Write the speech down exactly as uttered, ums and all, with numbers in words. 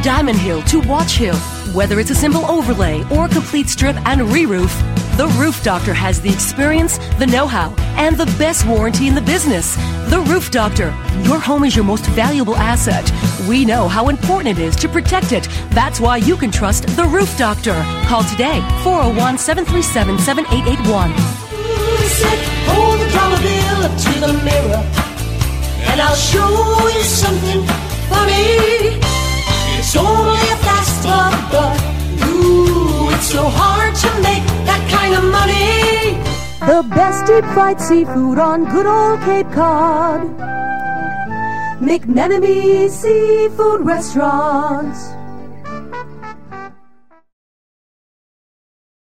Diamond Hill to Watch Hill. Whether it's a simple overlay or complete strip and re-roof, The Roof Doctor has the experience, the know-how, and the best warranty in the business. The Roof Doctor. Your home is your most valuable asset. We know how important it is to protect it. That's why you can trust The Roof Doctor. Call today, four oh one, seven three seven, seven eight eight one. Sit, hold the dollar bill up to the mirror, and I'll show you something funny. It's only a fast buck, but ooh, it's so hard to make that kind of money. The best deep fried seafood on good old Cape Cod. McMenemy Seafood Restaurants.